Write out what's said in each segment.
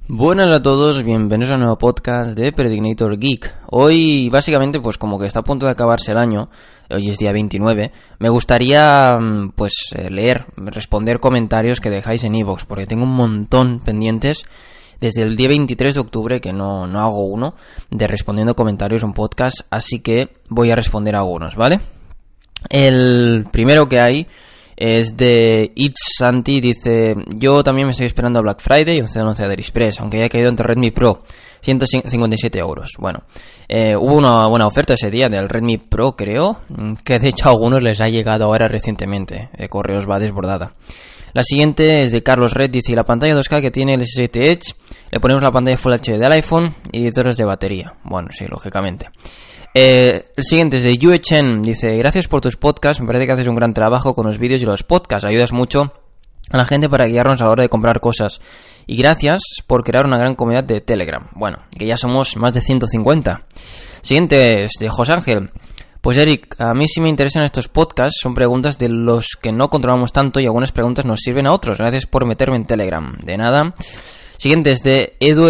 Buenas a todos, bienvenidos a un nuevo podcast de Predignator Geek. Hoy básicamente pues como que está a punto de acabarse el año, hoy es día 29, me gustaría responder comentarios que dejáis en iVoox, porque tengo un montón pendientes desde el día 23 de octubre que no hago uno de respondiendo comentarios en podcast, así que voy a responder a algunos, ¿vale? El primero que hay es de It's Santi, dice: yo también me estoy esperando a Black Friday y un C11 de AliExpress, aunque haya caído entre Redmi Pro, 157 euros. Bueno, hubo una buena oferta ese día del Redmi Pro, creo, que de hecho a algunos les ha llegado ahora recientemente, correos va desbordada. La siguiente es de Carlos Red, dice: la pantalla 2K que tiene el S7 Edge, le ponemos la pantalla Full HD del iPhone y 10 horas de batería. Bueno, sí, lógicamente. El siguiente es de Yue Chen, dice: gracias por tus podcasts, me parece que haces un gran trabajo con los vídeos y los podcasts, ayudas mucho a la gente para guiarnos a la hora de comprar cosas, y gracias por crear una gran comunidad de Telegram. Bueno, que ya somos más de 150. Siguiente es de José Ángel: pues Eric, a mí sí me interesan estos podcasts, son preguntas de los que no controlamos tanto y algunas preguntas nos sirven a otros, gracias por meterme en Telegram. De nada. Siguiente es de Edu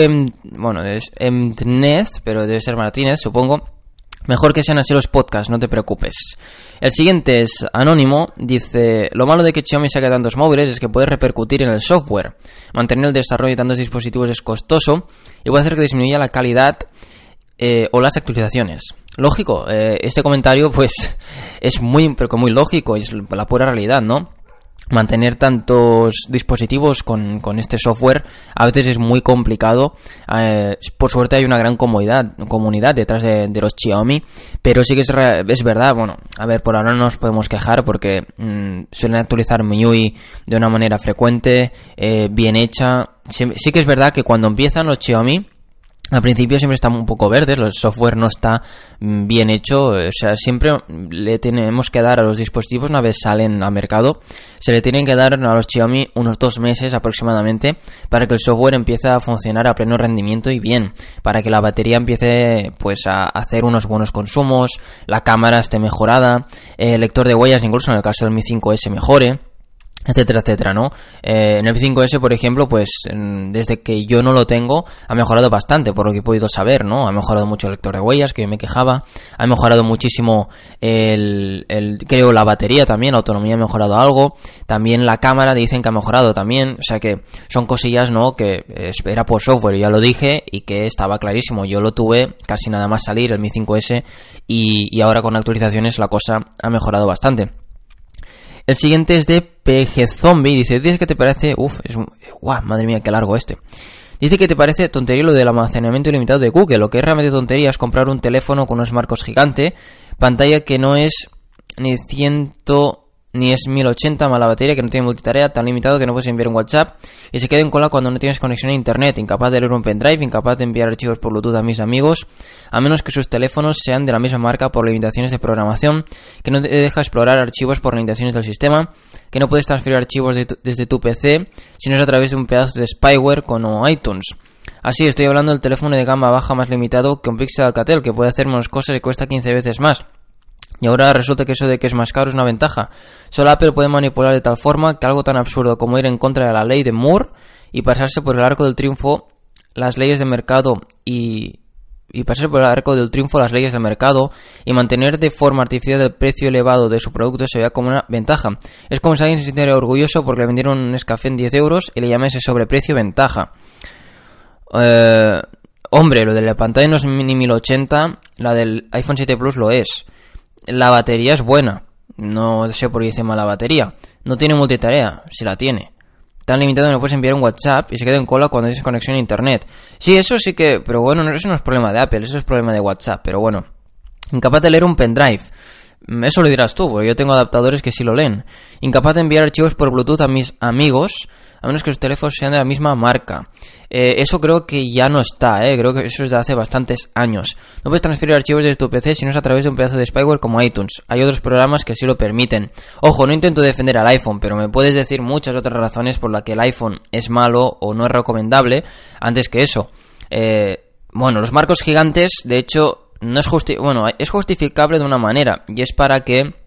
es Mtnez, pero debe ser Martínez, supongo. Mejor que sean así los podcasts, no te preocupes. El siguiente es Anónimo, dice: lo malo de que Xiaomi saque tantos móviles es que puede repercutir en el software. Mantener el desarrollo de tantos dispositivos es costoso y puede hacer que disminuya la calidad o las actualizaciones. Lógico, este comentario pues es muy lógico, es la pura realidad, ¿no? Mantener tantos dispositivos con este software a veces es muy complicado. Por suerte hay una gran comunidad detrás de los Xiaomi, pero sí que es verdad. Bueno, a ver, por ahora no nos podemos quejar porque suelen actualizar MIUI de una manera frecuente, bien hecha. Sí que es verdad que cuando empiezan los Xiaomi, al principio siempre están un poco verdes, el software no está bien hecho, o sea, siempre le tenemos que dar a los dispositivos, una vez salen al mercado, se le tienen que dar a los Xiaomi unos 2 meses aproximadamente para que el software empiece a funcionar a pleno rendimiento y bien, para que la batería empiece pues a hacer unos buenos consumos, la cámara esté mejorada, el lector de huellas, incluso en el caso del Mi 5S mejore, etcétera, etcétera, ¿no? En el 5S, por ejemplo, pues desde que yo no lo tengo, ha mejorado bastante, por lo que he podido saber, ¿no? Ha mejorado mucho el lector de huellas, que yo me quejaba, ha mejorado muchísimo creo la batería también, la autonomía ha mejorado algo, también la cámara dicen que ha mejorado también, o sea que son cosillas, ¿no? Que era por software, ya lo dije, y que estaba clarísimo, yo lo tuve casi nada más salir, el Mi 5S, y ahora con actualizaciones la cosa ha mejorado bastante. El siguiente es de PG Zombie, dice: dices que te parece... madre mía, qué largo este. Dice que te parece tontería lo del almacenamiento ilimitado de Google. Lo que es realmente tontería es comprar un teléfono con unos marcos gigante, pantalla que no es ni es 1080, mala batería, que no tiene multitarea, tan limitado que no puedes enviar un WhatsApp y se queda en cola cuando no tienes conexión a internet, incapaz de leer un pendrive, incapaz de enviar archivos por Bluetooth a mis amigos, a menos que sus teléfonos sean de la misma marca, por limitaciones de programación, que no te deja explorar archivos por limitaciones del sistema, que no puedes transferir archivos desde tu PC si no es a través de un pedazo de spyware como iTunes. Así, estoy hablando del teléfono de gama baja más limitado que un Pixel Alcatel, que puede hacer menos cosas y cuesta 15 veces más. Y ahora resulta que eso de que es más caro es una ventaja. Solo Apple puede manipular de tal forma que algo tan absurdo como ir en contra de la ley de Moore y pasarse por el arco del triunfo las leyes de mercado y mantener de forma artificial el precio elevado de su producto se vea como una ventaja. Es como si alguien se sintiera orgulloso porque le vendieron un Nescafé en 10 euros y le llama ese sobreprecio ventaja. Hombre, lo de la pantalla no es ni 1080, la del iPhone 7 Plus lo es. La batería es buena, no sé por qué dice mala batería. No tiene multitarea, si la tiene. Tan limitado que no puedes enviar un WhatsApp y se queda en cola cuando tienes conexión a internet. Sí, eso sí que... Pero bueno, eso no es problema de Apple, eso es problema de WhatsApp. Pero bueno, incapaz de leer un pendrive. Eso lo dirás tú, porque yo tengo adaptadores que sí lo leen. Incapaz de enviar archivos por Bluetooth a mis amigos, a menos que los teléfonos sean de la misma marca. Eso creo que ya no está, creo que eso es de hace bastantes años. No puedes transferir archivos desde tu PC si no es a través de un pedazo de spyware como iTunes. Hay otros programas que sí lo permiten. Ojo, no intento defender al iPhone, pero me puedes decir muchas otras razones por las que el iPhone es malo o no es recomendable antes que eso. Bueno, los marcos gigantes, de hecho, es justificable de una manera, y es para que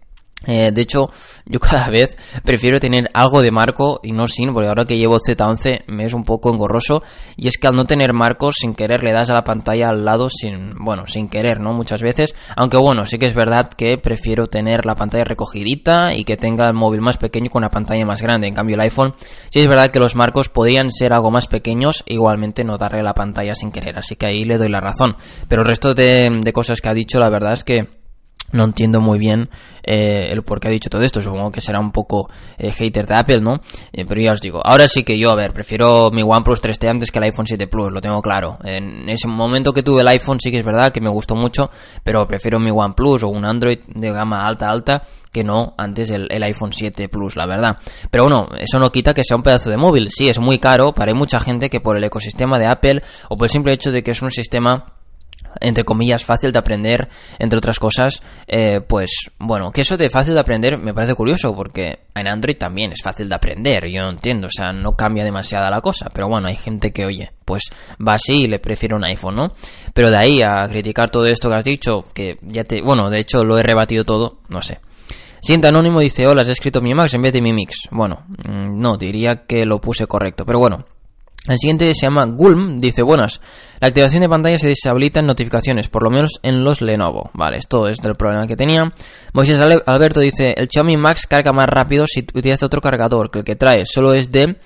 De hecho, yo cada vez prefiero tener algo de marco y no sin, porque ahora que llevo Z11 me es un poco engorroso, y es que al no tener marcos, sin querer le das a la pantalla al lado sin querer, ¿no? Muchas veces, aunque bueno, sí que es verdad que prefiero tener la pantalla recogidita y que tenga el móvil más pequeño con una pantalla más grande. En cambio el iPhone, sí es verdad que los marcos podrían ser algo más pequeños, igualmente no darle la pantalla sin querer, así que ahí le doy la razón. Pero el resto de cosas que ha dicho, la verdad es que no entiendo muy bien el por qué ha dicho todo esto. Supongo que será un poco hater de Apple, ¿no? Pero ya os digo, ahora sí que yo, prefiero mi OnePlus 3T antes que el iPhone 7 Plus, lo tengo claro. En ese momento que tuve el iPhone sí que es verdad que me gustó mucho, pero prefiero mi OnePlus o un Android de gama alta que no antes el iPhone 7 Plus, la verdad. Pero bueno, eso no quita que sea un pedazo de móvil. Sí, es muy caro, pero hay mucha gente que por el ecosistema de Apple o por el simple hecho de que es un sistema entre comillas fácil de aprender, entre otras cosas, pues bueno, que eso de fácil de aprender me parece curioso, porque en Android también es fácil de aprender, yo no entiendo, o sea, no cambia demasiada la cosa, pero bueno, hay gente que, oye, pues va así y le prefiere un iPhone, ¿no? Pero de ahí a criticar todo esto que has dicho, que bueno, de hecho lo he rebatido todo, no sé. Siguiente anónimo dice, hola, has escrito Mi Max en vez de Mi Mix. Bueno, no, diría que lo puse correcto, pero bueno. El siguiente se llama Gulm, dice, buenas, la activación de pantalla se deshabilita en notificaciones, por lo menos en los Lenovo. Vale, esto es del problema que tenía. Moisés Alberto dice, el Xiaomi Max carga más rápido si utiliza otro cargador, que el que trae solo es de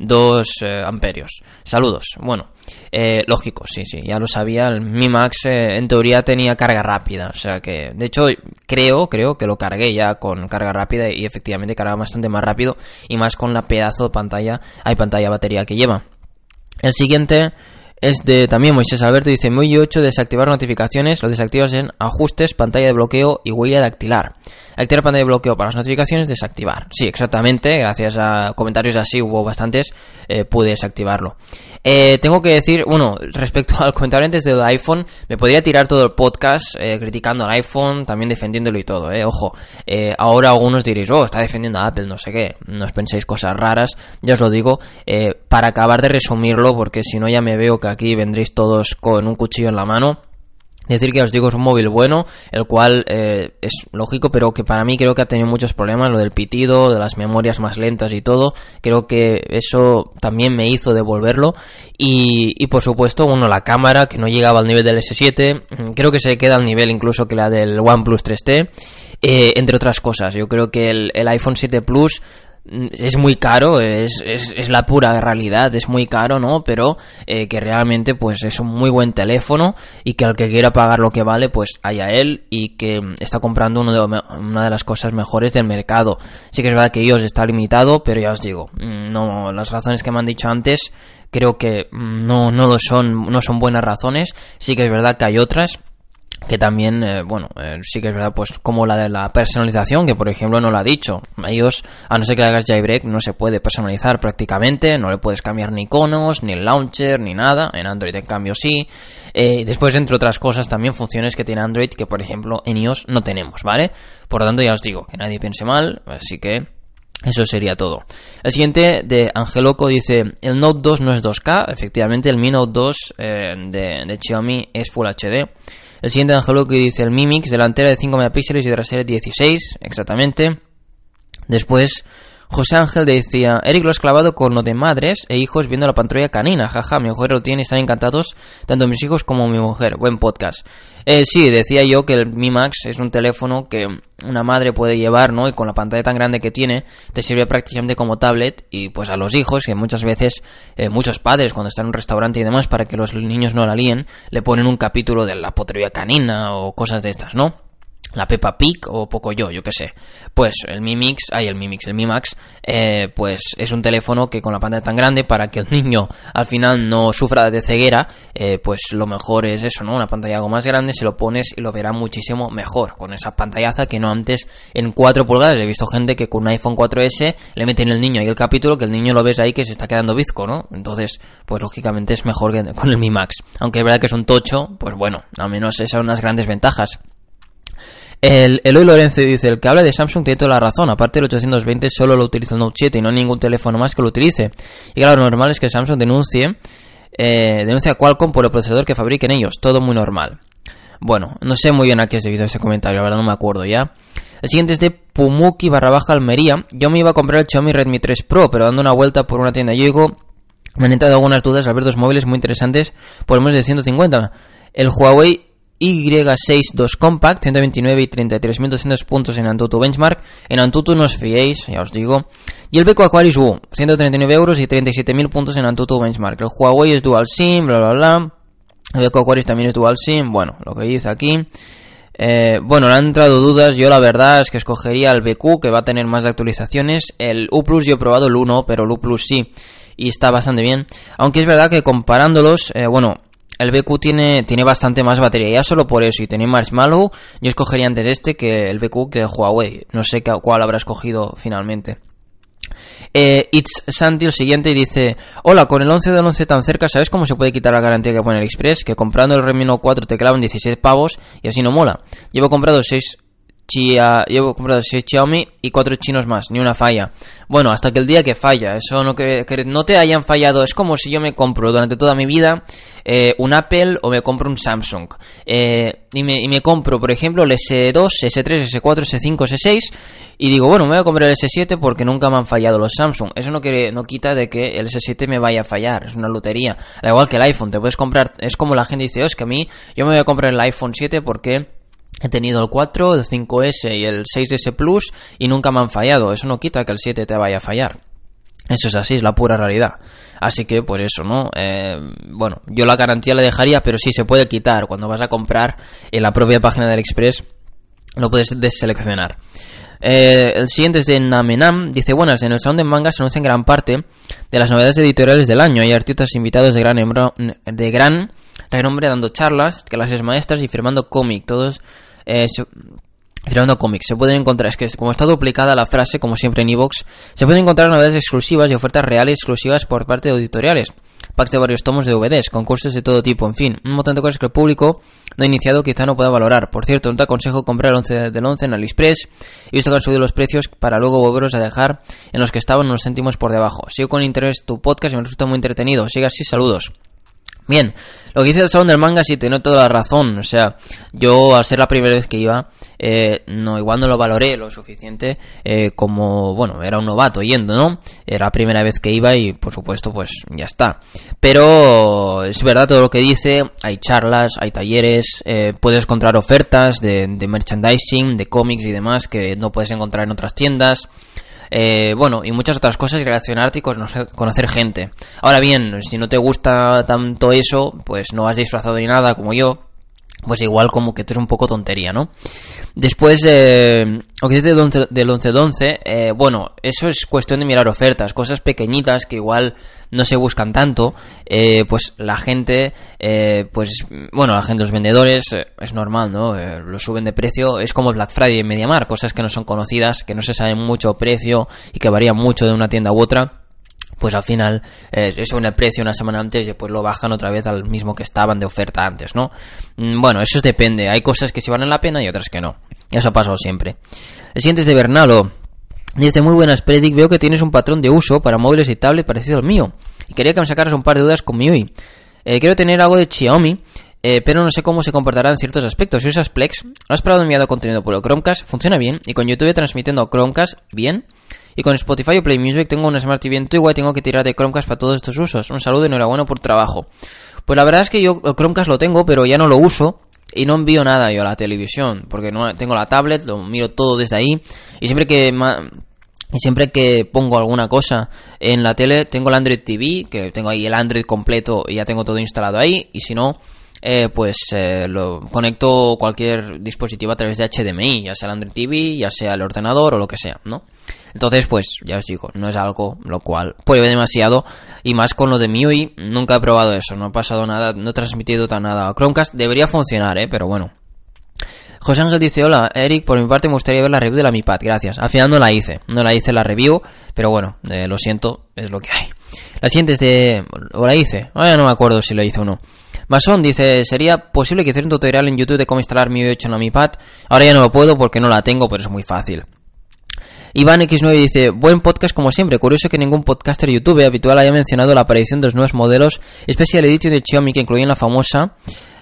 2 amperios. Saludos. Bueno, lógico, sí, ya lo sabía. El Mi Max en teoría tenía carga rápida, o sea que, de hecho, creo que lo cargué ya con carga rápida y efectivamente carga bastante más rápido y más con la pedazo de pantalla batería que lleva. El siguiente es de también Moisés Alberto, dice, muy 8, desactivar notificaciones, lo desactivas en ajustes, pantalla de bloqueo y huella dactilar. Activar pantalla de bloqueo para las notificaciones, desactivar. Sí, exactamente, gracias a comentarios así, hubo bastantes, pude desactivarlo. Tengo que decir, bueno, respecto al comentario antes del iPhone, me podría tirar todo el podcast criticando al iPhone, también defendiéndolo y todo, ojo. Ahora algunos diréis, está defendiendo a Apple, no sé qué, no os penséis cosas raras, ya os lo digo, para acabar de resumirlo, porque si no ya me veo que aquí vendréis todos con un cuchillo en la mano. Decir que os digo es un móvil bueno, el cual es lógico, pero que para mí creo que ha tenido muchos problemas, lo del pitido, de las memorias más lentas y todo. Creo que eso también me hizo devolverlo. Y por supuesto, la cámara que no llegaba al nivel del S7, creo que se queda al nivel incluso que la del OnePlus 3T, entre otras cosas. Yo creo que el iPhone 7 Plus es muy caro, es la pura realidad, es muy caro, ¿no? Pero que realmente pues es un muy buen teléfono y que al que quiera pagar lo que vale, pues haya él, y que está comprando una de las cosas mejores del mercado. Sí que es verdad que iOS está limitado, pero ya os digo, no, las razones que me han dicho antes creo que no son buenas razones. Sí que es verdad que hay otras que también, sí que es verdad, pues como la de la personalización, que por ejemplo no lo ha dicho. iOS, a no ser que le hagas jailbreak, no se puede personalizar prácticamente, no le puedes cambiar ni iconos, ni el launcher, ni nada. En Android en cambio sí. Después, entre otras cosas, también funciones que tiene Android que por ejemplo en iOS no tenemos, ¿vale? Por lo tanto ya os digo, que nadie piense mal, así que eso sería todo. El siguiente de Angeloco dice, el Note 2 no es 2K, efectivamente el Mi Note 2 de Xiaomi es Full HD. El siguiente de Angelo que dice el Mi Mix, delantera de 5 megapíxeles y trasera de 16, exactamente. Después, José Ángel decía, Eric lo has clavado con lo de madres e hijos viendo la pantalla canina, jaja, mi mujer lo tiene y están encantados, tanto mis hijos como mi mujer, buen podcast. Sí, decía yo que el Mi Max es un teléfono que una madre puede llevar, ¿no? Y con la pantalla tan grande que tiene, te sirve prácticamente como tablet, y pues a los hijos, que muchas veces, muchos padres cuando están en un restaurante y demás, para que los niños no la líen, le ponen un capítulo de la patrulla canina o cosas de estas, ¿no? La Peppa Pig o Pocoyo, yo que sé. Pues el Mi Max, pues es un teléfono que con la pantalla tan grande, para que el niño al final no sufra de ceguera, pues lo mejor es eso, ¿no? Una pantalla algo más grande, se lo pones y lo verá muchísimo mejor, con esa pantallaza que no antes en 4 pulgadas. He visto gente que con un iPhone 4S le meten el niño ahí el capítulo, que el niño lo ves ahí que se está quedando bizco, ¿no? Entonces, pues lógicamente es mejor que con el Mi Max. Aunque es verdad que es un tocho, pues bueno, al menos esas son unas grandes ventajas. Eloy Lorenzo dice, el que habla de Samsung tiene toda la razón, aparte del 820 solo lo utiliza el Note 7 y no hay ningún teléfono más que lo utilice. Y claro, lo normal es que Samsung denuncie a Qualcomm por el procesador que fabriquen ellos, todo muy normal. Bueno, no sé muy bien a qué es debido a ese comentario, la verdad no me acuerdo ya. El siguiente es de Pumuki _Almería. Yo me iba a comprar el Xiaomi Redmi 3 Pro, pero dando una vuelta por una tienda Yoigo me han entrado algunas dudas al ver dos móviles muy interesantes por menos de 150. El Huawei Y6 II Compact, 129 y 33.200 puntos en Antutu Benchmark. En Antutu no os fiéis, ya os digo. Y el Beko Aquarius U, 139 euros y 37.000 puntos en Antutu Benchmark. El Huawei es Dual SIM, bla bla bla. El Beko Aquarius también es Dual SIM. Bueno, lo que dice aquí. Bueno, le han entrado dudas. Yo la verdad es que escogería el BQ, que va a tener más actualizaciones. El U Plus yo he probado el 1, pero el U Plus sí, y está bastante bien. Aunque es verdad que comparándolos, bueno, el BQ tiene bastante más batería, ya solo por eso, y tenía Marshmallow. Yo escogería antes este que el BQ que el Huawei. No sé cuál habrá escogido finalmente. It's Santi, el siguiente, y dice: hola, con el 11 del 11 tan cerca, ¿sabes cómo se puede quitar la garantía que pone el Express? Que comprando el Redmi Note 4 te clavan 16 pavos y así no mola. Llevo comprado 6 Xiaomi y 4 chinos más, ni una falla. Bueno, hasta que el día que falla, eso no que no te hayan fallado. Es como si yo me compro durante toda mi vida un Apple o me compro un Samsung, y me compro, por ejemplo, el S2, S3, S4, S5, S6, y digo, bueno, me voy a comprar el S7 porque nunca me han fallado los Samsung. Eso no quita de que el S7 me vaya a fallar, es una lotería. Al igual que el iPhone, te puedes comprar, es como la gente dice: es que yo me voy a comprar el iPhone 7 porque he tenido el 4, el 5S y el 6S Plus y nunca me han fallado. Eso no quita que el 7 te vaya a fallar. Eso es así, es la pura realidad. Así que, pues eso, ¿no? Bueno, yo la garantía la dejaría, pero sí se puede quitar. Cuando vas a comprar en la propia página del Express, lo puedes deseleccionar. El siguiente es de Namenam. Dice: buenas, en el Salón de Manga se anuncian gran parte de las novedades editoriales del año. Hay artistas invitados de gran renombre dando charlas, clases maestras y firmando cómic. Todos firmando cómics. Se pueden encontrar, es que como está duplicada la frase, como siempre en iVoox, se pueden encontrar novedades exclusivas y ofertas reales exclusivas por parte de editoriales. Pack de varios tomos de DVDs, concursos de todo tipo, en fin, un montón de cosas que el público no iniciado quizá no pueda valorar. Por cierto, no te aconsejo comprar el 11 del 11 en AliExpress. He visto que han subido los precios para luego volverlos a dejar en los que estaban unos céntimos por debajo. Sigo con interés tu podcast y me resulta muy entretenido. Siga así, saludos. Bien, lo que dice el Salón del Manga sí tiene toda la razón. O sea, yo al ser la primera vez que iba, igual no lo valoré lo suficiente, como, bueno, era un novato yendo, ¿no? Era la primera vez que iba y por supuesto pues ya está. Pero es verdad todo lo que dice, hay charlas, hay talleres, puedes encontrar ofertas de merchandising, de cómics y demás que no puedes encontrar en otras tiendas. Bueno, y muchas otras cosas, y relacionarte y conocer gente. Ahora bien, si no te gusta tanto eso, pues no has disfrazado ni nada como yo, pues igual como que te es un poco tontería, ¿no? Después, lo que dice del 11-11, bueno, eso es cuestión de mirar ofertas, cosas pequeñitas que igual no se buscan tanto, pues la gente, los vendedores, es normal, ¿no? Lo suben de precio, es como Black Friday en MediaMarkt, cosas que no son conocidas, que no se sabe mucho precio y que varían mucho de una tienda u otra. Pues al final eso en el precio una semana antes y después lo bajan otra vez al mismo que estaban de oferta antes, ¿no? Bueno, eso depende. Hay cosas que sí valen la pena y otras que no. Eso ha pasado siempre. El siguiente es de Bernalo. Dice: muy buenas, Predic. Veo que tienes un patrón de uso para móviles y tablet parecido al mío. Y quería que me sacaras un par de dudas con MIUI. Quiero tener algo de Xiaomi, pero no sé cómo se comportará en ciertos aspectos. Si usas Plex, ¿no has probado enviado contenido por el Chromecast? Funciona bien. Y con YouTube transmitiendo a Chromecast, bien. Y con Spotify o Play Music tengo una Smart TV antigua y tengo que tirar de Chromecast para todos estos usos. Un saludo y enhorabuena por trabajo. Pues la verdad es que yo el Chromecast lo tengo, pero ya no lo uso y no envío nada yo a la televisión, porque no tengo la tablet, lo miro todo desde ahí, y siempre que pongo alguna cosa en la tele tengo el Android TV, que tengo ahí el Android completo y ya tengo todo instalado ahí, y si no, lo conecto cualquier dispositivo a través de HDMI, ya sea el Android TV, ya sea el ordenador o lo que sea, ¿no? Entonces, pues, ya os digo, no es algo lo cual pruebe demasiado, y más con lo de MIUI, nunca he probado eso, no ha pasado nada, no he transmitido nada a Chromecast, debería funcionar, pero bueno. José Ángel dice: hola, Eric, por mi parte me gustaría ver la review de la Mi Pad, gracias. Al final no la hice la review, pero bueno, lo siento, es lo que hay. La siguiente es ¿o la hice? Ya no me acuerdo si la hice o no. Masón dice: ¿sería posible que hiciera un tutorial en YouTube de cómo instalar MIUI 8 en la Mi Pad? Ahora ya no lo puedo porque no la tengo, pero es muy fácil. Iván X9 dice: buen podcast como siempre, curioso que ningún podcaster YouTube habitual haya mencionado la aparición de los nuevos modelos Special Edition de Xiaomi que incluyen la famosa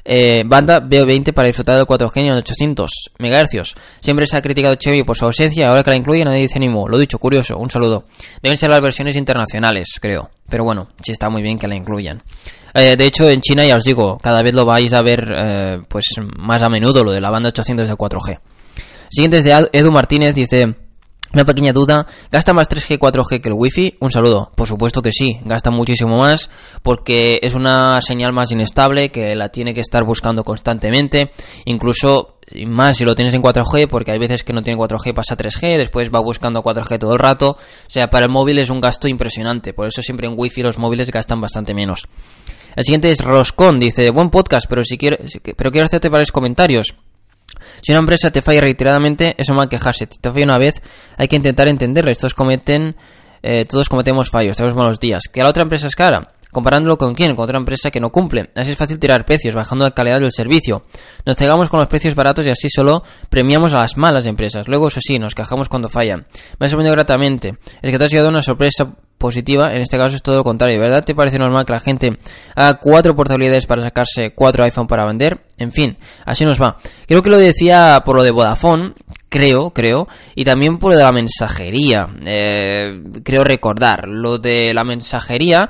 Banda B20 para disfrutar del 4G en 800 MHz. Siempre se ha criticado Xiaomi por su ausencia, ahora que la incluye nadie dice ni mo. Lo dicho, curioso, un saludo. Deben ser las versiones internacionales, creo. Pero bueno, sí está muy bien que la incluyan. De hecho, en China, ya os digo, cada vez lo vais a ver pues más a menudo, lo de la banda 800 de 4G. Siguiente es de Edu Martínez, dice... Una pequeña duda, ¿gasta más 3G 4G que el Wi-Fi? Un saludo. Por supuesto que sí, gasta muchísimo más porque es una señal más inestable que la tiene que estar buscando constantemente, incluso más si lo tienes en 4G, porque hay veces que no tiene 4G, pasa a 3G, después va buscando 4G todo el rato. O sea, para el móvil es un gasto impresionante, por eso siempre en Wi-Fi los móviles gastan bastante menos. El siguiente es Roscon, dice, buen podcast, pero quiero hacerte varios comentarios. Si una empresa te falla reiteradamente, es normal quejarse. Si te falla una vez, hay que intentar entenderles. Todos cometemos fallos, tenemos malos días. ¿Que la otra empresa es cara? ¿Comparándolo con quién? Con otra empresa que no cumple. Así es fácil tirar precios, bajando la calidad del servicio. Nos cegamos con los precios baratos y así solo premiamos a las malas empresas. Luego, eso sí, nos quejamos cuando fallan. Me ha sorprendido gratamente. Es que te has llevado una sorpresa positiva, en este caso es todo lo contrario. ¿Verdad te parece normal que la gente haga 4 portabilidades para sacarse 4 iPhone para vender? En fin, así nos va. Creo que lo decía por lo de Vodafone, creo, y también por lo de la mensajería. Creo recordar lo de la mensajería,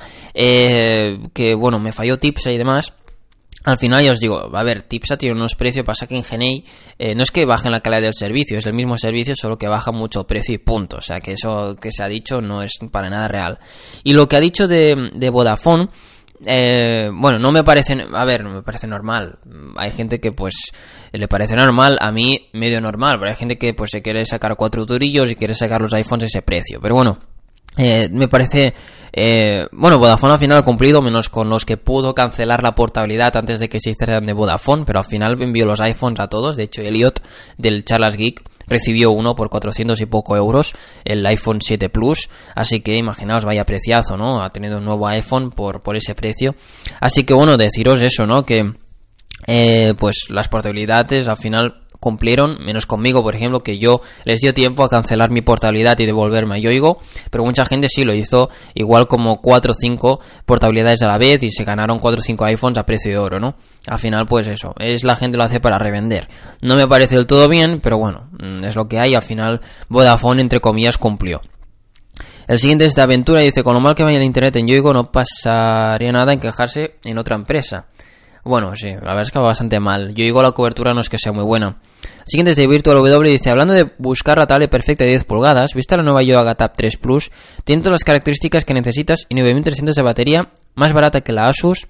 que bueno, me falló Tipsa y demás. Al final ya os digo, a ver, Tipsa tiene unos precios, pasa que en Genei no es que bajen la calidad del servicio, es el mismo servicio, solo que baja mucho precio y punto. O sea, que eso que se ha dicho no es para nada real. Y lo que ha dicho de Vodafone, bueno, no me parece normal. Hay gente que pues le parece normal, a mí medio normal, pero hay gente que pues se quiere sacar 4 durillos y quiere sacar los iPhones a ese precio. Pero bueno, me parece... bueno, Vodafone al final ha cumplido, menos con los que pudo cancelar la portabilidad antes de que se hicieran de Vodafone, pero al final envió los iPhones a todos. De hecho, Elliot del Charlas Geek recibió uno por 400 y poco euros, el iPhone 7 Plus, así que imaginaos, vaya preciazo, ¿no? Ha tenido un nuevo iPhone por ese precio. Así que bueno, deciros eso, ¿no? Que pues las portabilidades al final cumplieron, menos conmigo, por ejemplo, que yo les dio tiempo a cancelar mi portabilidad y devolverme a Yoigo, pero mucha gente sí lo hizo, igual como 4 o 5 portabilidades a la vez y se ganaron 4 o 5 iPhones a precio de oro, ¿no? Al final, pues eso, la gente lo hace para revender. No me parece del todo bien, pero bueno, es lo que hay. Al final, Vodafone, entre comillas, cumplió. El siguiente es de Aventura y dice, con lo mal que vaya el internet en Yoigo no pasaría nada en quejarse en otra empresa. Bueno, sí, la verdad es que va bastante mal. Yo digo, la cobertura no es que sea muy buena. El siguiente es de Virtual W y dice, hablando de buscar la tablet perfecta de 10 pulgadas, ¿viste la nueva Yoga Tab 3 Plus? Tiene todas las características que necesitas y 9300 de batería, más barata que la Asus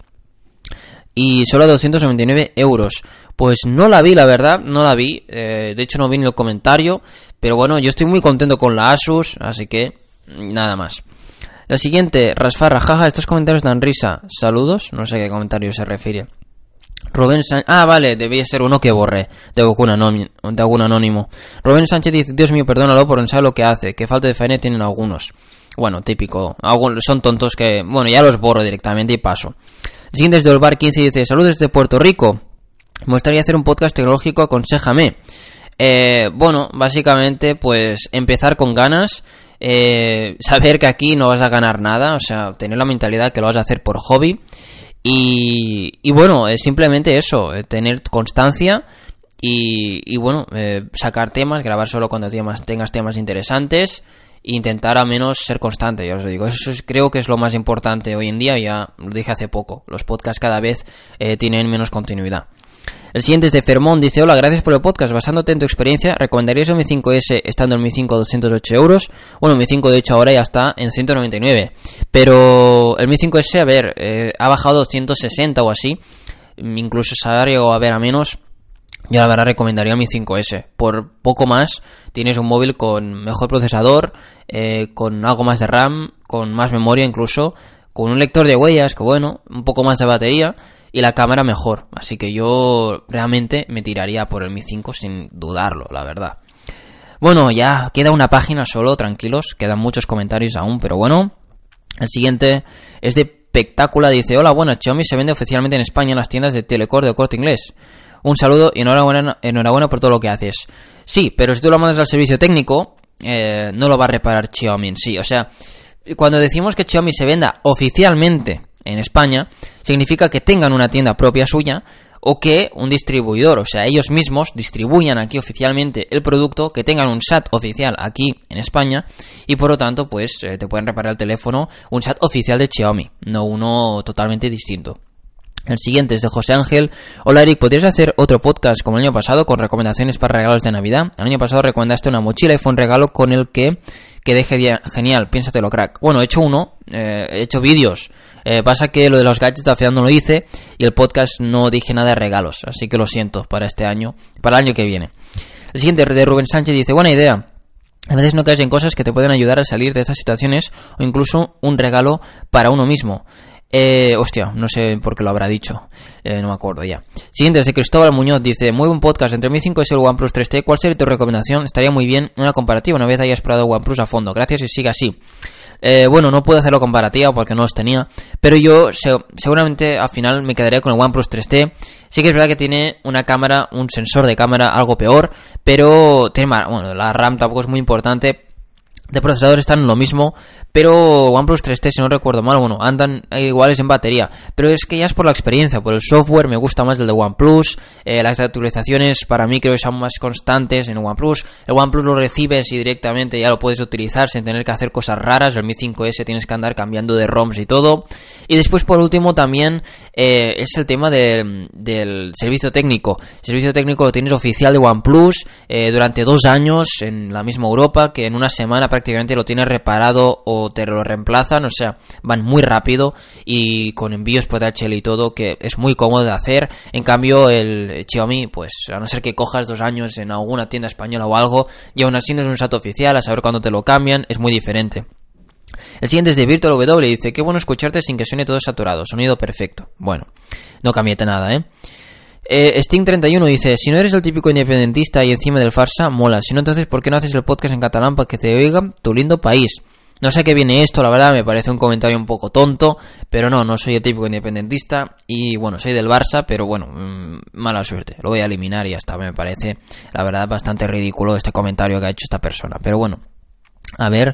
y solo 299 euros. Pues no la vi, la verdad, no la vi. De hecho no vi ni el comentario, pero bueno, yo estoy muy contento con la Asus, así que nada más. La siguiente, Rasfarra, jaja, estos comentarios dan risa. Saludos, no sé a qué comentario se refiere. Rubén Sánchez... Ah, vale, debía ser uno que borré de algún anónimo. Rubén Sánchez dice, Dios mío, perdónalo por no saber lo que hace. Que falta de faena tienen algunos. Bueno, típico. Son tontos que... Bueno, ya los borro directamente y paso. El siguiente es de Olvar 15 y dice, saludos desde Puerto Rico. Me gustaría hacer un podcast tecnológico, aconséjame. Bueno, básicamente, pues empezar con ganas... saber que aquí no vas a ganar nada, o sea, tener la mentalidad que lo vas a hacer por hobby y bueno, es simplemente eso, tener constancia y bueno, sacar temas, grabar solo cuando tengas temas interesantes e intentar al menos ser constante, ya os lo digo, eso creo que es lo más importante hoy en día, ya lo dije hace poco, los podcasts cada vez tienen menos continuidad. El siguiente es de Fermón, dice, hola, gracias por el podcast, basándote en tu experiencia, ¿recomendarías el Mi 5S estando el Mi 5 a 208 euros? Bueno, el Mi 5 de hecho ahora ya está en 199, pero el Mi 5S, a ver, ha bajado 260 o así, incluso se ha llegado a ver a menos. Yo la verdad recomendaría el Mi 5S, por poco más tienes un móvil con mejor procesador, con algo más de RAM, con más memoria incluso, con un lector de huellas, que bueno, un poco más de batería, y la cámara mejor, así que yo realmente me tiraría por el Mi 5 sin dudarlo, la verdad. Bueno, ya queda una página solo, tranquilos, quedan muchos comentarios aún, pero bueno. El siguiente es de Pectácula, dice, hola, buenas, Xiaomi se vende oficialmente en España en las tiendas de Telecor de Corte Inglés. Un saludo y enhorabuena por todo lo que haces. Sí, pero si tú lo mandas al servicio técnico, no lo va a reparar Xiaomi en sí, o sea, cuando decimos que Xiaomi se venda oficialmente en España, significa que tengan una tienda propia suya o que un distribuidor, o sea, ellos mismos distribuyan aquí oficialmente el producto, que tengan un SAT oficial aquí en España y por lo tanto pues te pueden reparar el teléfono un SAT oficial de Xiaomi, no uno totalmente distinto. El siguiente es de José Ángel. Hola Eric, ¿podrías hacer otro podcast como el año pasado con recomendaciones para regalos de Navidad? El año pasado recomendaste una mochila y fue un regalo con el que quedé genial, piénsatelo crack. Bueno, he hecho uno, he hecho vídeos. Pasa que lo de los gadgets al final no lo hice y el podcast no dije nada de regalos, así que lo siento para este año, para el año que viene. El siguiente de Rubén Sánchez dice, buena idea. A veces no caes en cosas que te pueden ayudar a salir de estas situaciones o incluso un regalo para uno mismo. Hostia, no sé por qué lo habrá dicho, no me acuerdo ya. Siguiente es de Cristóbal Muñoz, dice, muy buen podcast, entre Mi 5S y el OnePlus 3T, ¿cuál sería tu recomendación? Estaría muy bien una comparativa una vez hayas probado OnePlus a fondo, gracias y siga así. Bueno, no puedo hacerlo comparativa porque no los tenía, pero yo seguramente al final me quedaría con el OnePlus 3T. Sí que es verdad que tiene una cámara, un sensor de cámara algo peor, pero tiene bueno, la RAM tampoco es muy importante. De procesador están lo mismo, pero OnePlus 3T, si no recuerdo mal, bueno, andan iguales en batería, pero es que ya es por la experiencia, por el software, me gusta más el de OnePlus, las actualizaciones para mí creo que son más constantes en OnePlus, el OnePlus lo recibes y directamente ya lo puedes utilizar sin tener que hacer cosas raras, el Mi 5S tienes que andar cambiando de ROMs y todo, y después por último también es el tema del servicio técnico. El servicio técnico lo tienes oficial de OnePlus durante 2 años en la misma Europa, que en una semana prácticamente lo tienes reparado o te lo reemplazan, o sea, van muy rápido y con envíos por DHL y todo, que es muy cómodo de hacer. En cambio el Xiaomi, pues a no ser que cojas 2 años en alguna tienda española o algo, y aún así no es un SAT oficial, a saber cuándo te lo cambian, es muy diferente. El siguiente es de Virtual W, dice, qué bueno escucharte sin que suene todo saturado, sonido perfecto. Bueno, no cambiate nada, Sting31 dice, si no eres el típico independentista y encima del farsa, mola, si no entonces ¿por qué no haces el podcast en catalán para que te oiga tu lindo país? No sé a qué viene esto, la verdad me parece un comentario un poco tonto, pero no soy el típico independentista y bueno, soy del Barça, pero bueno, mala suerte, lo voy a eliminar y ya está, me parece la verdad bastante ridículo este comentario que ha hecho esta persona, pero bueno, a ver...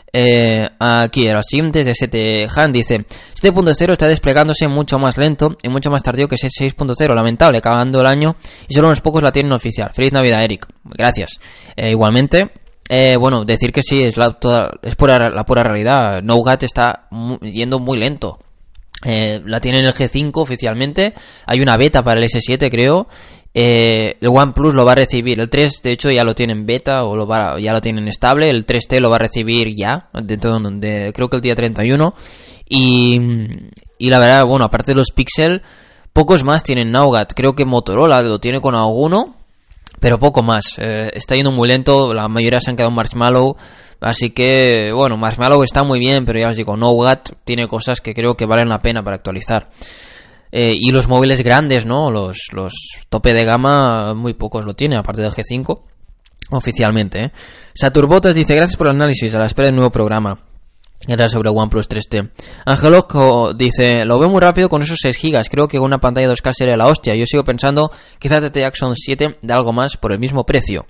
aquí a los siguientes de 7 Han dice 7.0 está desplegándose mucho más lento y mucho más tardío que 6.0, lamentable, acabando el año y solo unos pocos la tienen oficial. Feliz Navidad, Eric, gracias. Igualmente, bueno, decir que sí es la pura realidad. Nougat está yendo muy lento. La tienen el G5 oficialmente, hay una beta para el S7 creo. El OnePlus lo va a recibir, el 3 de hecho ya lo tienen beta o ya lo tienen estable, el 3T lo va a recibir ya, creo que el día 31 y la verdad, bueno, aparte de los Pixel, pocos más tienen Nougat, creo que Motorola lo tiene con alguno, pero poco más, está yendo muy lento, la mayoría se han quedado en Marshmallow, así que bueno, Marshmallow está muy bien, pero ya os digo, Nougat tiene cosas que creo que valen la pena para actualizar. Y los móviles grandes, ¿no? Los tope de gama, muy pocos lo tienen, aparte del G5, oficialmente, Saturbotas dice, gracias por el análisis, a la espera del nuevo programa. Era sobre OnePlus 3T. Angeloco dice, lo veo muy rápido con esos 6 GB, creo que con una pantalla 2K sería la hostia. Yo sigo pensando, quizás ZTE Axon 7 de algo más por el mismo precio.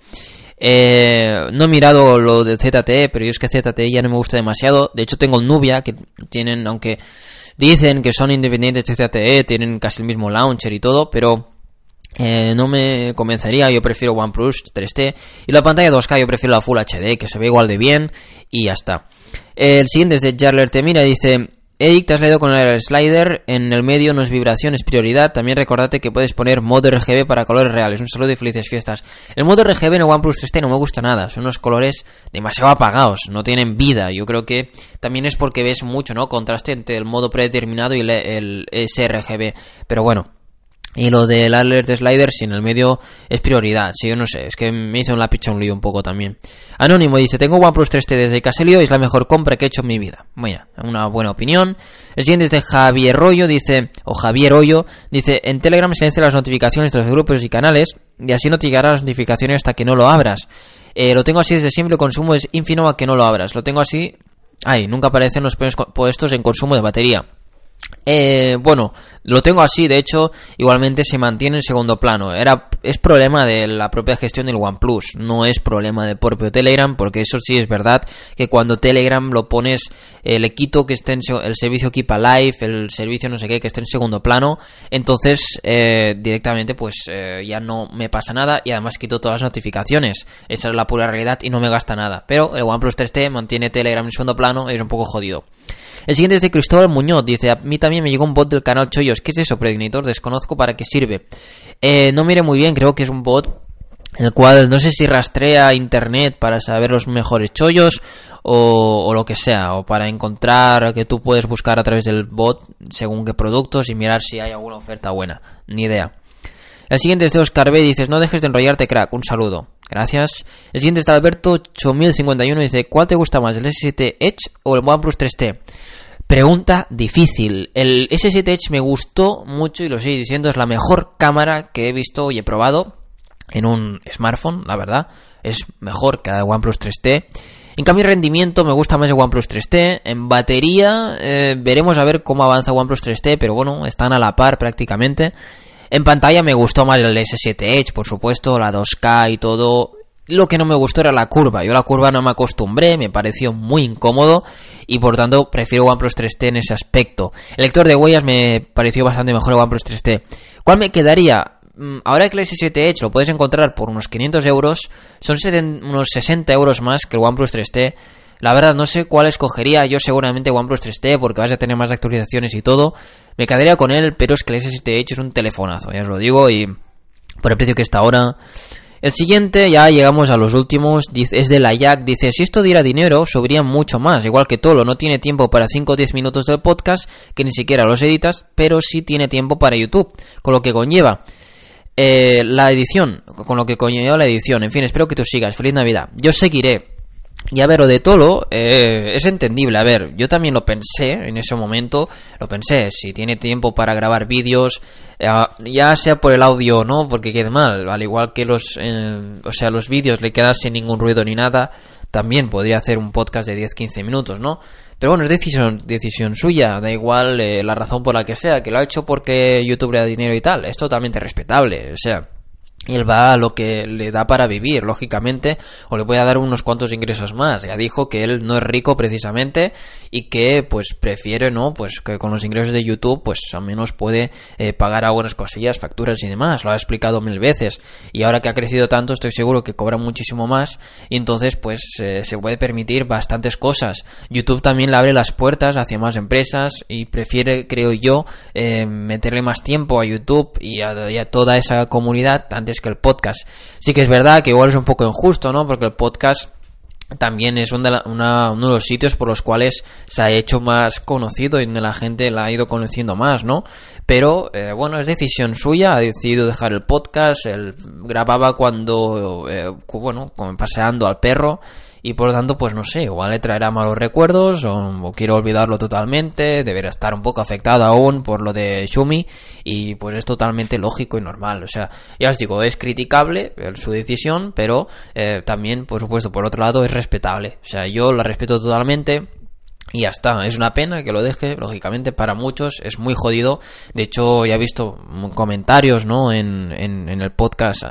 No he mirado lo de ZTE, pero yo es que ZTE ya no me gusta demasiado. De hecho tengo el Nubia, que tienen, aunque... dicen que son independientes de ZTE, tienen casi el mismo launcher y todo, pero no me convencería, yo prefiero OnePlus 3T. Y la pantalla 2K yo prefiero la Full HD, que se ve igual de bien y ya está. El siguiente es de Jarler Temira, dice... Eric, te has leído con el slider, en el medio no es vibración, es prioridad. También recordate que puedes poner modo RGB para colores reales. Un saludo y felices fiestas. El modo RGB en el OnePlus 3T no me gusta nada, son unos colores demasiado apagados, no tienen vida. Yo creo que también es porque ves mucho, ¿no? Contraste entre el modo predeterminado y el sRGB. Pero bueno. Y lo del alert de slider, si en el medio es prioridad. Si yo no sé, es que me hizo la picha un lío un poco también. Anónimo dice, tengo OnePlus 3T desde que ha salido y es la mejor compra que he hecho en mi vida. Bueno, una buena opinión. El siguiente es de Javier Rollo, dice, en Telegram silencia las notificaciones de los grupos y canales y así no te llegarán las notificaciones hasta que no lo abras. Lo tengo así desde siempre, el consumo es ínfimo a que no lo abras. Lo tengo así, nunca aparecen los premios puestos en consumo de batería. Bueno, lo tengo así, de hecho, igualmente se mantiene en segundo plano. Es problema de la propia gestión del OnePlus, no es problema del propio Telegram, porque eso sí es verdad que cuando Telegram lo pones, le quito que esté el servicio Keep Alive, el servicio no sé qué, que esté en segundo plano, entonces directamente pues ya no me pasa nada y además quito todas las notificaciones. Esa es la pura realidad y no me gasta nada. Pero el OnePlus 3T mantiene Telegram en segundo plano y es un poco jodido. El siguiente es de Cristóbal Muñoz, dice: a mí también me llegó un bot del canal Chollos. ¿Qué es eso, Predignator? Desconozco para qué sirve. No miré muy bien, creo que es un bot el cual no sé si rastrea internet para saber los mejores chollos o lo que sea, o para encontrar que tú puedes buscar a través del bot según qué productos y mirar si hay alguna oferta buena. Ni idea. El siguiente es de Oscar B, dices: no dejes de enrollarte, crack. Un saludo. Gracias. El siguiente es de Alberto 8051, dice: ¿cuál te gusta más, el S7 Edge o el OnePlus 3T? Pregunta difícil. El S7 Edge me gustó mucho y lo sigo diciendo, es la mejor cámara que he visto y he probado en un smartphone, la verdad. Es mejor que el OnePlus 3T. En cambio, rendimiento me gusta más el OnePlus 3T. En batería, veremos a ver cómo avanza OnePlus 3T, pero bueno, están a la par prácticamente. En pantalla me gustó más el S7 Edge, por supuesto, la 2K y todo. Lo que no me gustó era la curva. Yo la curva no me acostumbré, me pareció muy incómodo y por tanto prefiero OnePlus 3T en ese aspecto. El lector de huellas me pareció bastante mejor el OnePlus 3T. ¿Cuál me quedaría? Ahora que el S7 Edge lo puedes encontrar por unos 500 euros, son unos 60 euros más que el OnePlus 3T. La verdad no sé cuál escogería. Yo seguramente OnePlus 3T porque vas a tener más actualizaciones y todo. Me quedaría con él, pero es que el S7 Edge es un telefonazo, ya os lo digo, y por el precio que está ahora. El siguiente, ya llegamos a los últimos, es de la Jack, dice: si esto diera dinero, subiría mucho más, igual que Tolo, no tiene tiempo para 5 o 10 minutos del podcast, que ni siquiera los editas, pero sí tiene tiempo para YouTube, con lo que conlleva la edición, en fin, espero que tú sigas, feliz Navidad. Yo seguiré. Y a ver, lo de Tolo es entendible. A ver, yo también lo pensé en ese momento. Lo pensé, si tiene tiempo para grabar vídeos, ya sea por el audio o no, porque quede mal. Al igual que los vídeos le quedan sin ningún ruido ni nada, también podría hacer un podcast de 10-15 minutos, ¿no? Pero bueno, es decisión suya. Da igual la razón por la que sea. Que lo ha hecho porque YouTube le da dinero y tal. Es totalmente respetable, o sea... él va a lo que le da para vivir, lógicamente, o le puede dar unos cuantos ingresos más. Ya dijo que él no es rico precisamente y que pues prefiere, ¿no? Pues que con los ingresos de YouTube pues al menos puede pagar algunas cosillas, facturas y demás. Lo ha explicado 1000 veces. Y ahora que ha crecido tanto, estoy seguro que cobra muchísimo más y entonces pues se puede permitir bastantes cosas. YouTube también le abre las puertas hacia más empresas y prefiere, creo yo, meterle más tiempo a YouTube y a toda esa comunidad antes que el podcast. Sí que es verdad que igual es un poco injusto, ¿no? Porque el podcast también es uno de los sitios por los cuales se ha hecho más conocido y donde la gente la ha ido conociendo más, ¿no? Pero bueno, es decisión suya. Ha decidido dejar el podcast. Él grababa cuando paseando al perro. Y por lo tanto, pues no sé, igual le traerá malos recuerdos o quiere olvidarlo totalmente, deberá estar un poco afectado aún por lo de Xiaomi y pues es totalmente lógico y normal. O sea, ya os digo, es criticable su decisión, pero también, por supuesto, por otro lado es respetable. O sea, yo la respeto totalmente. Y ya está, es una pena que lo deje, lógicamente para muchos es muy jodido. De hecho, ya he visto comentarios, ¿no? En el podcast,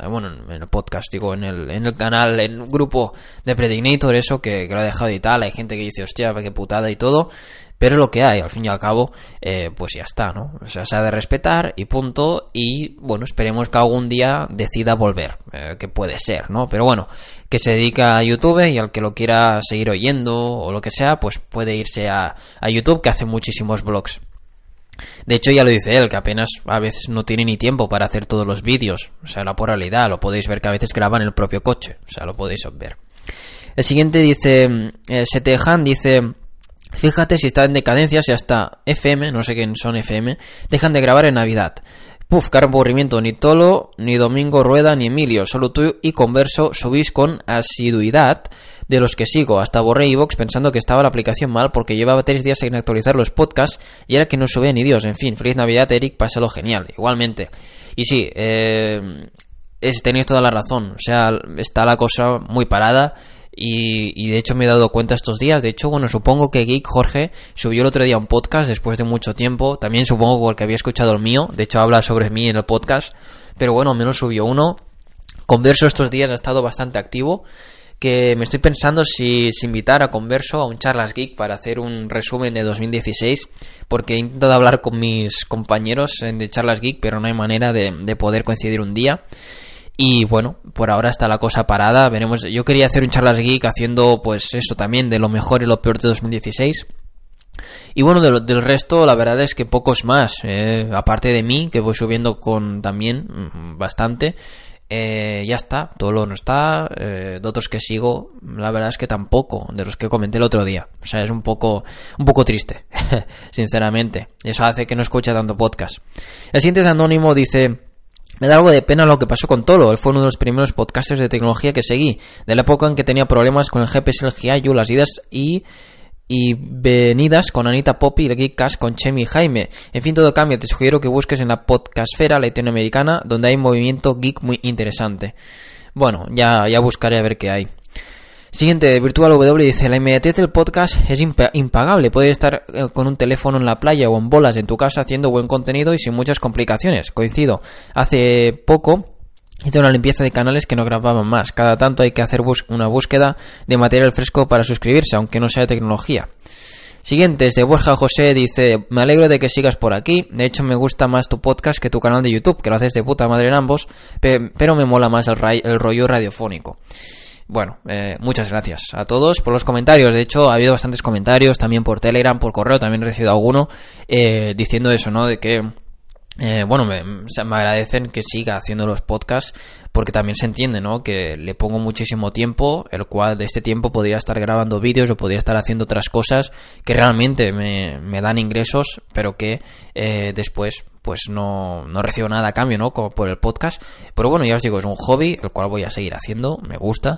en el canal, en un grupo de Predignator, eso que lo ha dejado y tal. Hay gente que dice, hostia, qué putada y todo. Pero lo que hay, al fin y al cabo, pues ya está, ¿no? O sea, se ha de respetar y punto. Y bueno, esperemos que algún día decida volver, que puede ser, ¿no? Pero bueno, que se dedica a YouTube y al que lo quiera seguir oyendo o lo que sea, pues puede irse a YouTube, que hace muchísimos vlogs. De hecho, ya lo dice él, que apenas a veces no tiene ni tiempo para hacer todos los vídeos. O sea, la pura realidad, lo podéis ver que a veces graba en el propio coche. O sea, lo podéis ver. El siguiente dice, Setejan dice... fíjate si está en decadencia, si hasta FM, no sé quién son FM, dejan de grabar en Navidad. Puf, qué aburrimiento, ni Tolo, ni Domingo Rueda, ni Emilio, solo tú y Converso subís con asiduidad de los que sigo. Hasta borré iVoox pensando que estaba la aplicación mal porque llevaba 3 días sin actualizar los podcasts y era que no subía ni Dios. En fin, feliz Navidad, Eric, pásalo genial, igualmente. Y sí, tenéis toda la razón, o sea, está la cosa muy parada. Y de hecho me he dado cuenta estos días. De hecho, bueno, supongo que Geek Jorge subió el otro día un podcast después de mucho tiempo. También supongo porque había escuchado el mío. De hecho habla sobre mí en el podcast. Pero bueno, al menos subió uno. Converso estos días ha estado bastante activo. Que me estoy pensando si invitar a Converso a un Charlas Geek para hacer un resumen de 2016, porque he intentado hablar con mis compañeros de Charlas Geek, pero no hay manera de poder coincidir un día. Y bueno, por ahora está la cosa parada, veremos. Yo quería hacer un Charlas Geek haciendo pues eso también, de lo mejor y lo peor de 2016. Y bueno, del resto la verdad es que pocos más, aparte de mí, que voy subiendo con también bastante. Ya está, todo lo no está. De otros que sigo, la verdad es que tampoco, de los que comenté el otro día. O sea, es un poco triste, sinceramente. Eso hace que no escuche tanto podcast. El siguiente es anónimo, dice: me da algo de pena lo que pasó con Tolo. Él fue uno de los primeros podcasters de tecnología que seguí, de la época en que tenía problemas con el GPS, el Giayu, las idas y venidas con Anita Poppy y el Geekcast con Chemi y Jaime. En fin, todo cambia. Te sugiero que busques en la podcastfera latinoamericana, donde hay un movimiento geek muy interesante. Bueno, ya buscaré a ver qué hay. Siguiente, Virtual W dice: la inmediatez del podcast es impagable. Puedes estar con un teléfono en la playa o en bolas en tu casa haciendo buen contenido y sin muchas complicaciones. Coincido. Hace poco hice una limpieza de canales que no grababan más. Cada tanto hay que hacer una búsqueda de material fresco para suscribirse, aunque no sea tecnología. Siguiente, de Borja José, dice: me alegro de que sigas por aquí. De hecho, me gusta más tu podcast que tu canal de YouTube, que lo haces de puta madre en ambos, pero me mola más el rollo radiofónico. Bueno, muchas gracias a todos por los comentarios. De hecho, ha habido bastantes comentarios, también por Telegram, por correo, también he recibido alguno diciendo eso, ¿no? De que bueno, me agradecen que siga haciendo los podcasts, porque también se entiende, ¿no? Que le pongo muchísimo tiempo, el cual de este tiempo podría estar grabando vídeos o podría estar haciendo otras cosas que realmente me dan ingresos, pero que después pues no recibo nada a cambio, ¿no? Como por el podcast. Pero bueno, ya os digo, es un hobby el cual voy a seguir haciendo, me gusta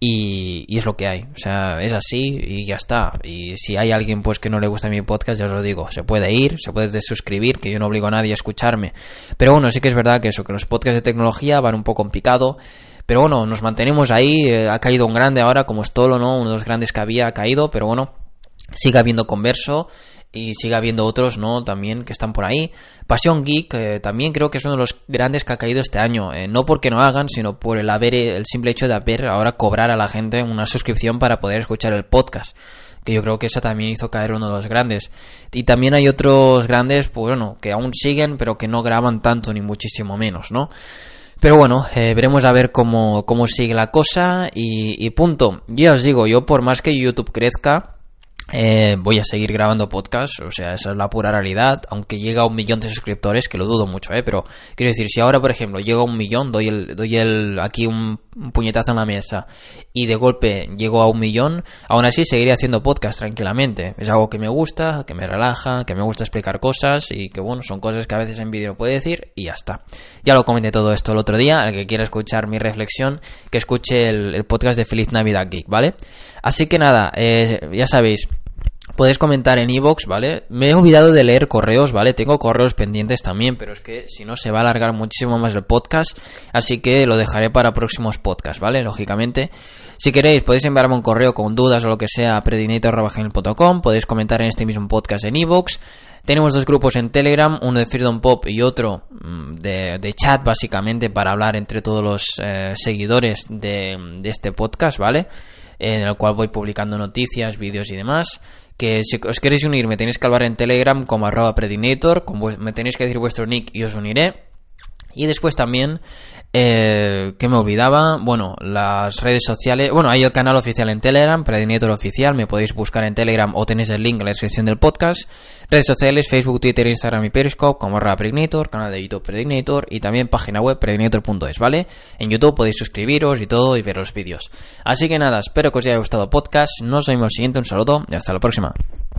y es lo que hay. O sea, es así y ya está. Y si hay alguien pues que no le gusta mi podcast, ya os lo digo, se puede ir, se puede desuscribir, que yo no obligo a nadie a escucharme. Pero bueno, sí que es verdad que eso, que los podcasts de tecnología van un poco en picado. Pero bueno, nos mantenemos ahí. Ha caído un grande ahora como Stolo, ¿no? Uno de los grandes que había caído, pero bueno, sigue habiendo Converso. Y sigue habiendo otros, ¿no? También que están por ahí. Pasión Geek también creo que es uno de los grandes que ha caído este año. No porque no hagan, sino por el simple hecho de haber ahora cobrar a la gente una suscripción para poder escuchar el podcast. Que yo creo que esa también hizo caer uno de los grandes. Y también hay otros grandes, pues bueno, que aún siguen, pero que no graban tanto ni muchísimo menos, ¿no? Pero bueno, veremos a ver cómo sigue la cosa y punto. Ya os digo, yo por más que YouTube crezca, voy a seguir grabando podcast, o sea, esa es la pura realidad, aunque llega a 1 millón de suscriptores, que lo dudo mucho, pero quiero decir, si ahora, por ejemplo, llego a 1 millón, doy aquí un puñetazo en la mesa y de golpe llego a 1 millón, aún así seguiré haciendo podcast tranquilamente. Es algo que me gusta, que me relaja, que me gusta explicar cosas y que bueno, son cosas que a veces en vídeo no puedo decir y ya está. Ya lo comenté todo esto el otro día, al que quiera escuchar mi reflexión, que escuche el podcast de Feliz Navidad Geek, ¿vale? Así que nada, ya sabéis, podéis comentar en iVoox, ¿vale? Me he olvidado de leer correos, ¿vale? Tengo correos pendientes también, pero es que si no se va a alargar muchísimo más el podcast, así que lo dejaré para próximos podcasts, ¿vale? Lógicamente. Si queréis, podéis enviarme un correo con dudas o lo que sea a predinator@gmail.com, podéis comentar en este mismo podcast en iVoox. Tenemos 2 grupos en Telegram, uno de Freedom Pop y otro de chat, básicamente, para hablar entre todos los seguidores de este podcast, ¿vale? En el cual voy publicando noticias, vídeos y demás. Que si os queréis unir, me tenéis que hablar en Telegram como @predinator, me tenéis que decir vuestro nick y os uniré. Y después también, que me olvidaba, bueno, las redes sociales, bueno, hay el canal oficial en Telegram, Predinator Oficial, me podéis buscar en Telegram o tenéis el link en la descripción del podcast. Redes sociales, Facebook, Twitter, Instagram y Periscope como @Predinator, canal de YouTube Predinator y también página web predinator.es, ¿vale? En YouTube podéis suscribiros y todo y ver los vídeos. Así que nada, espero que os haya gustado el podcast, nos vemos en el siguiente, un saludo y hasta la próxima.